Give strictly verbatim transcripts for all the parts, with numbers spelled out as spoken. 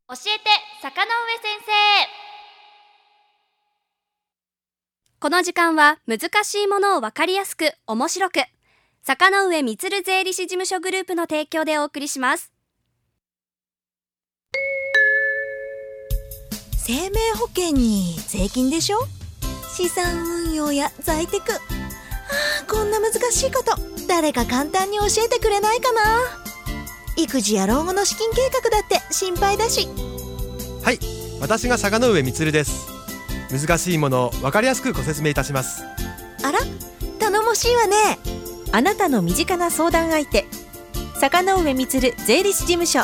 教えて坂上先生。この時間は難しいものを分かりやすく面白く、坂上充税理士事務所グループの提供でお送りします。 生命保険に税金でしょ、資産運用や在宅、あーこんな難しいこと誰か簡単に教えてくれないかな。育児や老後の資金計画だって心配だし。 はい、私が坂上充です。難しいものを分かりやすくご説明いたします。 あら、頼もしいわね。 あなたの身近な相談相手、坂上充税理士事務所。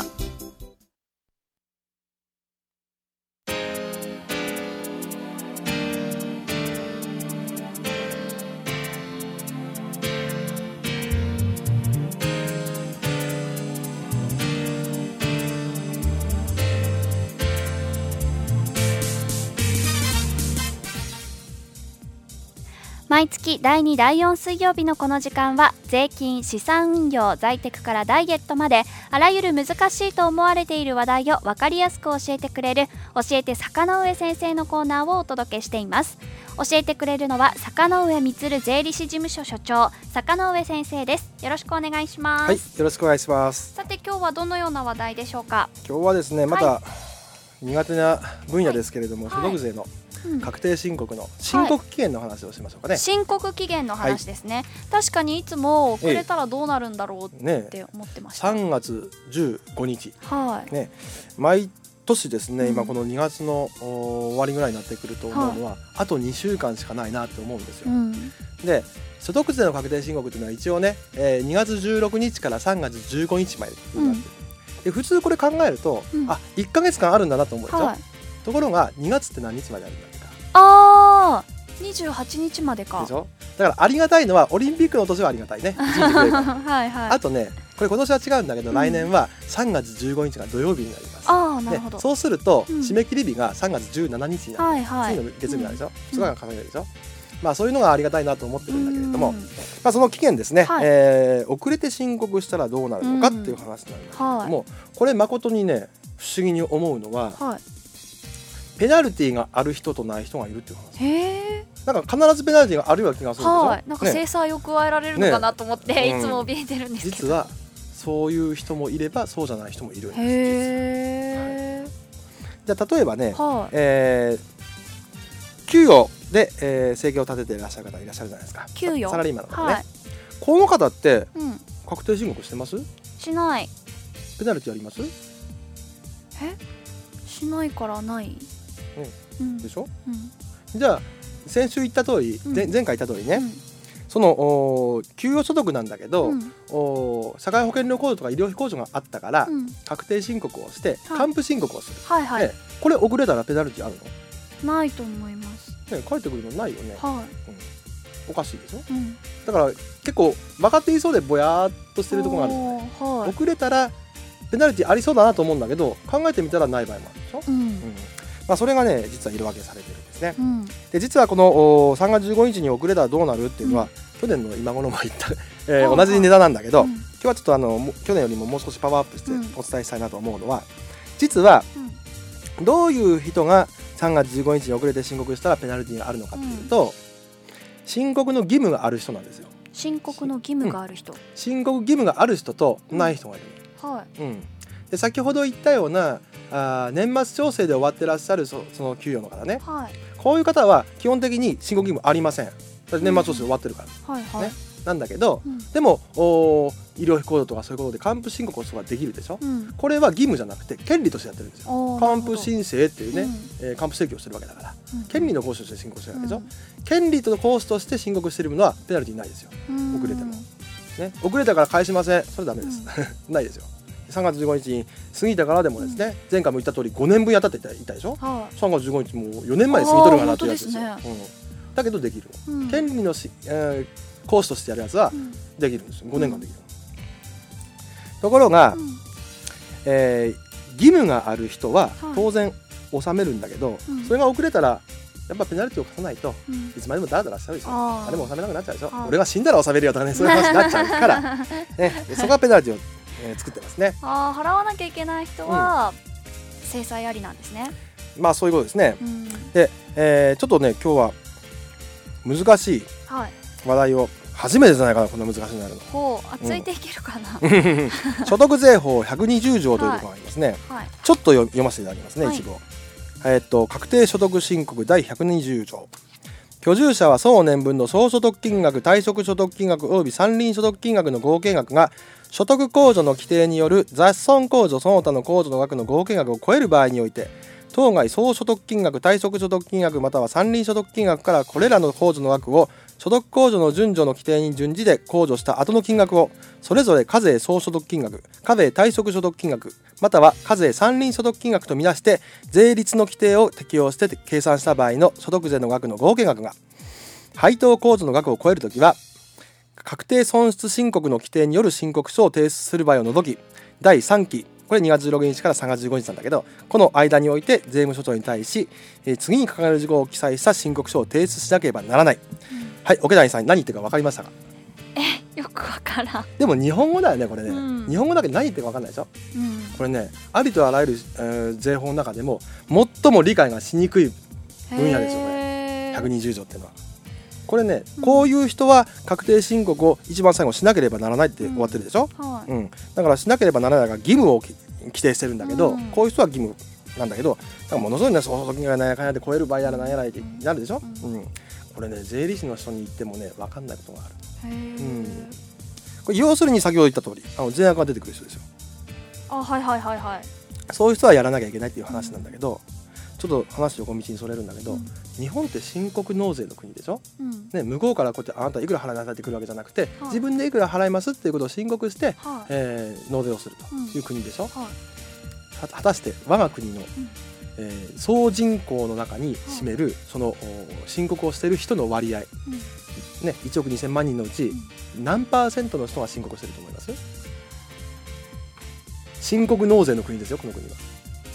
毎月だいにだいよん水曜日のこの時間は、税金、資産運用、在宅からダイエットまであらゆる難しいと思われている話題を分かりやすく教えてくれる教えて坂上先生のコーナーをお届けしています。教えてくれるのは坂上充税理士事務所所長、坂上先生です。よろしくお願いします。 はい、よろしくお願いします。 さて今日はどのような話題でしょうか。 今日はですね、また、はい、苦手な分野ですけれども、 はい、 所得税の確定申告の申告期限の話をしましょうかね。 はい、申告期限の話ですね。はい、確かにいつも遅れたらどうなるんだろうって思ってました。 ね、さんがつじゅうごにち、 はいね、毎年ですね、うん、今このにがつの終わりぐらいになってくると思うのは、はい、あとにしゅうかんしかないなって思うんですよ。うん、で所得税の確定申告というのは一応ね、えー、にがつじゅうろくにちからさんがつじゅうごにちまでになってる。うん、で普通これ考えると、うん、あいっかげつかんあるんだなと思うでしょ。はい、ところがにがつって何日まであるんだっけか。 あーにじゅうはちにちまでか。 でしょ。だからありがたいのはオリンピックの年はありがたいね。いちにちくれるはい、はい、あとね、これ今年は違うんだけど、うん、来年はさんがつじゅうごにちが土曜日になります。 あーなるほど。 そうすると、うん、締め切り日がさんがつじゅうしちにちになる、はいはい、次の月曜日なんでしょ、うん、それが稼げるでしょ。まあそういうのがありがたいなと思ってるんだけれども、うん、まあ、その期限ですね、はい、えー、遅れて申告したらどうなるのかっていう話なんですけれども、うん、はい、これ誠にね不思議に思うのは、はい、ペナルティがある人とない人がいるっていう話。 へー、 なんか必ずペナルティがあるような気がするんですよ。はい、 なんか制裁を加えられるのかなと思って、ね、いつも怯えてるんですけど、 実はそういう人もいればそうじゃない人もいるんです。 へー、はい、 じゃあ例えばね、はい、えー、給与で、えー、生計を立てていらっしゃる方いらっしゃるじゃないですか。 給与、 サラリーマンの方ね、はい、この方って、うん、確定申告してます？ しない。 ペナルティあります？ えしないからない、 うん、でしょ、うん、じゃあ先週言った通り、うん、前回言った通りね、うん、その給与所得なんだけど、うん、お社会保険料控除とか医療費控除があったから、うん、確定申告をして還付申告をする、はいはいはい、これ遅れたらペナルティあるの？ないと思います、 ね、返ってくるのないよね、はい、うん、おかしいでしょ、うん、だから結構分かっていそうでぼやーっとしてるところがあるのね、はい、遅れたらペナルティありそうだなと思うんだけど、考えてみたらない場合もあるでしょ、うんうん、まあ、それがね実は色分けされてるんですね、うん、で実はこのさんがつじゅうごにちに遅れたらどうなるっていうのは、うん、去年の今頃も言った、えー、同じ値段なんだけど、うん、今日はちょっとあの去年よりももう少しパワーアップしてお伝えしたいなと思うのは、実はどういう人がさんがつじゅうごにちに遅れて申告したらペナルティがあるのかっていうと、うん、申告の義務がある人なんですよ。 申告の義務がある人、うん、 申告義務がある人とない人がいる、うん、はい、うん、で先ほど言ったようなあ年末調整で終わってらっしゃる そ, その給与の方ね、はい、こういう方は基本的に申告義務ありません。年末調整終わってるから、うん、はいはい、ね、なんだけど、うん、でもお医療費控除とかそういうことで還付申告をすることができるでしょ、うん、これは義務じゃなくて権利としてやってるんですよ。還付申請っていうね、うん、えー、還付請求をしてるわけだから、うん、権利の行使として申告してるわけでしょ、うん、権利と行使として申告してるものはペナルティないですよ、うん、遅れても、ね、遅れたから返しません、それダメです、うん、ないですよ。さんがつじゅうごにちに過ぎたからでもですね、うん、前回も言った通りごねんぶんやったって言ったでしょ、はあ、さんがつじゅうごにちもうよねんまえ過ぎとるかなっていうやつですよ、ですね、うん、だけどできる、うん、権利のし、えー、行使としてやるやつはできるんですよ、ごねんかんできる、うん、ところが、うん、えー、義務がある人は当然納めるんだけど、はい、それが遅れたらやっぱペナルティを課さないと、うん、いつまでもダラダラしちゃうでしょ、あれも納めなくなっちゃうでしょ、俺が死んだら納めるよとかね、そういう話になっちゃうから、ね、そこはペナルティをえー、作ってますね。 あ、払わなきゃいけない人は、うん、 制裁ありなんですね。 まあそういうことですね、 うん、 で、えー、ちょっとね今日は難しい話題を、初めてじゃないかなこんな難しいのやるの。 ほう、あ、ついていけるかな、 うん、所得税法ひゃくにじゅう条というところがありますね、はいはい、ちょっと読ませていただきますね、はい、一部を。えー、っと確定所得申告第ひゃくにじゅう条、居住者は総年分の総所得金額、退職所得金額および山林所得金額の合計額が所得控除の規定による雑損控除その他の控除の額の合計額を超える場合において、当該総所得金額、退職所得金額または山林所得金額からこれらの控除の額を所得控除の順序の規定に準じて控除した後の金額をそれぞれ課税総所得金額、課税退職所得金額または課税山林所得金額とみなして税率の規定を適用して計算した場合の所得税の額の合計額が配当控除の額を超えるときは、確定損失申告の規定による申告書を提出する場合を除き、だいさんき、これにがつじゅうろくにちからさんがつじゅうごにちなんだけど、この間において税務署長に対し、えー、次に書かれる事項を記載した申告書を提出しなければならない、うん、はい、桶谷さん何言ってるか分かりましたか？ え、よく分からん。 でも日本語だよねこれね、うん、日本語だけで何言ってるか分かんないでしょ、うん、これね、ありとあらゆる、えー、税法の中でも最も理解がしにくい分野ですよこれひゃくにじゅう条っていうのは。これね、うん、こういう人は確定申告を一番最後しなければならないって終わってるでしょ、うんはいうん、だからしなければならないが義務を規定してるんだけど、うん、こういう人は義務なんだけど、だからものすごいね、相続金が何やかんやで超える場合やら何やらってなるでしょ、うんうん、これね、税理士の人に言ってもね分かんないことがある。へー、うん、これ要するに先ほど言った通り、あの税額が出てくる人ですよ。あ、はいはいはいはい。そういう人はやらなきゃいけないっていう話なんだけど、ちょっと話横道にそれるんだけど、うん、日本って申告納税の国でしょ、うんね、向こうからこうやってあなたいくら払いなさいってくるわけじゃなくて、はい、自分でいくら払いますっていうことを申告して、はいえー、納税をするという国でしょ、うんはい、果たして我が国の、うんえー、総人口の中に占める、はい、その申告をしている人の割合、うんね、いちおくにせんまんにんのうち、うん、何パーセントの人が申告していると思います？申告納税の国ですよこの国は。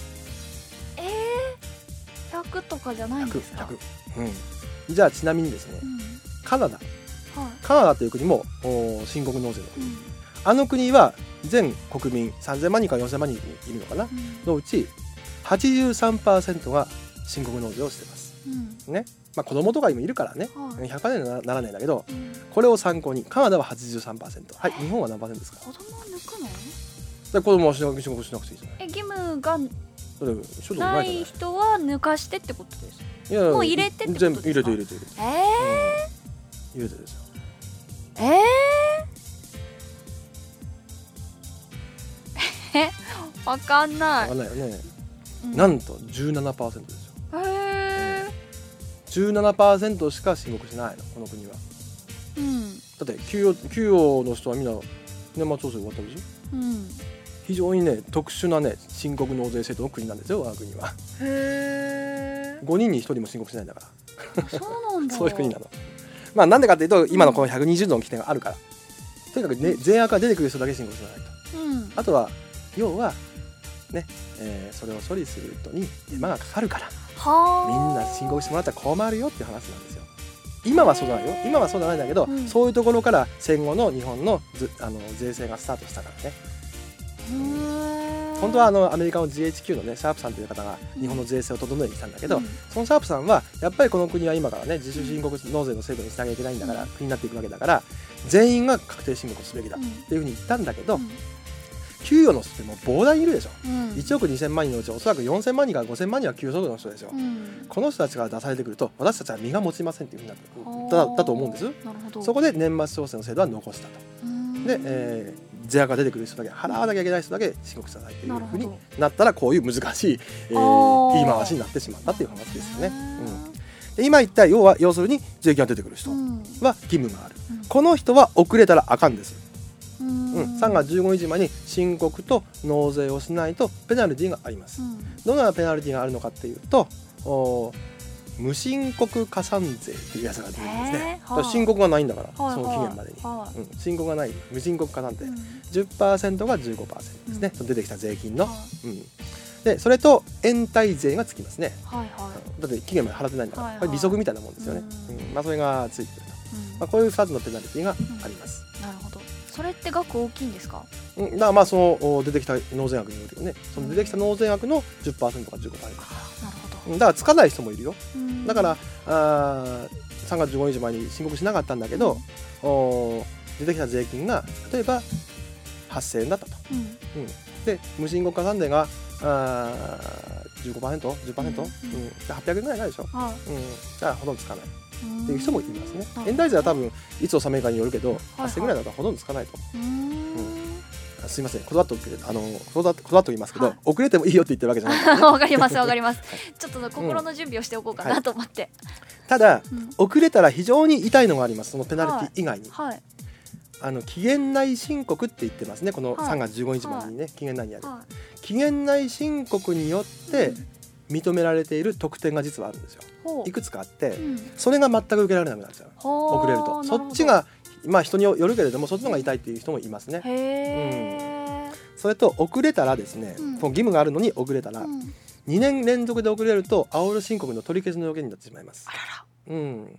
ひゃくとかじゃないんですか？ひゃく、 うん、じゃあちなみにですね、うん、カナダ、はい、カナダという国も申告納税の国、うん、あの国は全国民さんぜんまんにんからよんせんまんにんいるのかな、うん、のうち はちじゅうさんパーセント が申告納税をしてます、うんねまあ、子供とかにもいるからね、はい、ひゃくパーセント にならないんだけど、うん、これを参考にカナダは はちじゅうさんパーセント、はい、日本は何パーセントですか？ 子供を抜くの？ で子供は申告しなくていいじゃない。 え、義務がない人は抜かしてってことです。いやもう入れてってことですか？全部入れて入れて入れて。えー、うん、入れてですよ。 えー、え、わかんない。わかんないよね。うん、なんと じゅうななパーセント ですよ。へー。じゅうななパーセント しか申告しないのこの国は。うん。だって給与給与の人はみんな年末調整終わったでしょ。うん。非常にね特殊なね申告納税制度の国なんですよ我が国は。へー。ごにんにひとりも申告しないんだから。そうなんだ。そういう国なの。まあなんでかっていうと今のこのひゃくにじゅうどの規定があるから。とにかくね税額が出てくる人だけ申告しないと。うん。あとは要はね、えー、それを処理する人に手間がかかるから。はあ。みんな申告してもらったら困るよっていう話なんですよ。今はそうだよ。今はそうじゃないんだけど、うん、そういうところから戦後の日本のずあの税制がスタートしたからね。本当はあのアメリカの ジーエイチキュー のねシャープさんという方が日本の税制を整えてきたんだけど、うん、そのシャープさんはやっぱりこの国は今からね自主申告納税の制度にしなきゃいけないんだから、うん、国になっていくわけだから全員が確定申告すべきだっていうふうに言ったんだけど、うん、給与の人ってもう膨大にいるでしょ、うん、いちおくにせんまんにんのうちおそらくよんせんまんにんからごせんまんにんは給与所得の人ですよ、うん、この人たちから出されてくると私たちは身が持ちませんっていうふうになってだ, だと思うんです。そこで年末調整の制度は残したと。で、えー税額が出てくる人だけ払わなきゃいけない人だけ申告してくださいっていう風になったらこういう難しい、えー、言い回しになってしまったっていう話ですよね、うん、で今言った要は要するに税金が出てくる人は義務がある、うん、この人は遅れたらあかんです、うんうん、さんがつじゅうごにちまえに申告と納税をしないとペナルティがあります、うん、どんなペナルティがあるのかっていうとお無申告加算税っていうやつが出てるんですね、はあ、申告がないんだから、はあ、その期限までに、はあうん、申告がない無申告加算税、うん、じゅっパーセント が じゅうごパーセント ですね、うん、出てきた税金の、はあうん、でそれと延滞税がつきますね、はいはい、だって期限まで払ってないんだから、はいはい、これ利息みたいなもんですよね、うんうんまあ、それがついてくると、うんまあ、こういうふたつのペナルティがあります、 うん、なるほど。それって額大きいんですか？ うん、だからまあその出てきた納税額によるよね。その出てきた納税額の じゅっパーセント か じゅっごパーセント。 なるほど。 だからつかない人もいるよ。 うん、 だからあさんがつじゅうごにちまえに申告しなかったんだけど、うん、お出てきた税金が例えばはっせんえんだったと。うんうん、で無申告加算税があ じゅうごパーセント、じゅっパーセント、うんうん、はっぴゃくえんぐらいないでしょ。はい、うん、じゃあほとんどつかないっていう人もいますね。延滞税は多分いつ納めるかによるけど、はっせんぐらいだとほとんどつかないと。うん、すいません、こだわっとあのこだわっと言いますけど、はい、遅れてもいいよって言ってるわけじゃないからね。 わかりますわかります。ちょっと心の準備をしておこうかなと思って。はい、 ただ、うん、遅れたら非常に痛いのがあります。そのペナルティ以外に。はいはい、あの期限内申告って言ってますね。このさんがつじゅうごにちまでにね、はい、期限内にやる、はい、期限内申告によって認められている特典が実はあるんですよ。いくつかあって、うん、それが全く受けられなくなっちゃう。遅れるとそっちがまあ人によるけれどもそっちの方が痛いっていう人もいますね。へ、うん、それと遅れたらですね、うん、この義務があるのに遅れたら、うん、にねん連続で遅れると青色申告の取り消しの要件になってしまいます。あらら、うん、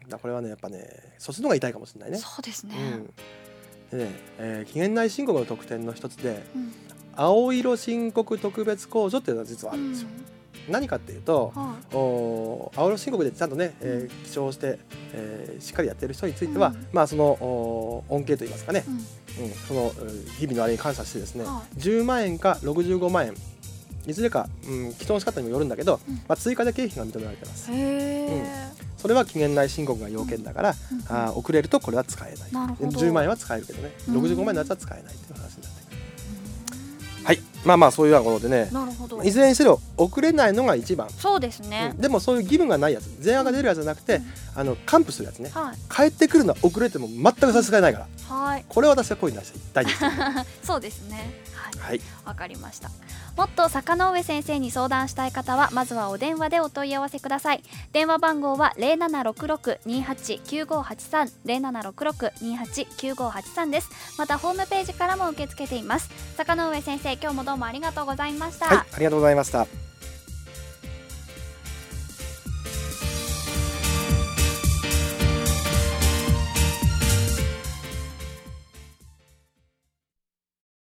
だこれはねやっぱねそっちの方が痛いかもしれないね。 そうですね。 うん、でね、えー、期限内申告の特典の一つで、うん、青色申告特別控除っていうのが実はあるんですよ。うん、何かっていうと、はあ、お青色申告でちゃんとね、えー、記帳して、えー、しっかりやってる人については、うん、まあその恩恵といいますかね、うんうん、その日々のあれに感謝してですね、はあ、じゅうまんえんかろくじゅうごまんえんいずれか、うん、記帳の仕方にもよるんだけど、うん、まあ、追加で経費が認められてます。へー、うん、それは期限内申告が要件だから、うん、あ遅れるとこれは使えない。なるほど。じゅうまんえんは使えるけどね、ろくじゅうごまんえんのやつは使えないっていう話になってくる。はい、まあまあそういうようなことでね、なるほど、いずれにせよ遅れないのが一番。 そうですね、 うん、でもそういう義務がないやつ、税額が出るやつじゃなくて、うん、あの還付するやつね、はい、帰ってくるのは遅れても全く差し支えないから、はい、これは私は声に出して大事ですそうですね、はい、わ、 はい、 かりました。もっと坂上先生に相談したい方はまずはお電話でお問い合わせください。電話番号は ゼロななろくろく にはち きゅうごはちさん ゼロななろくろく にはち きゅうごはちさんです。またホームページからも受け付けています。坂上先生、今日もどうもありがとうございました。 はい、ありがとうございました。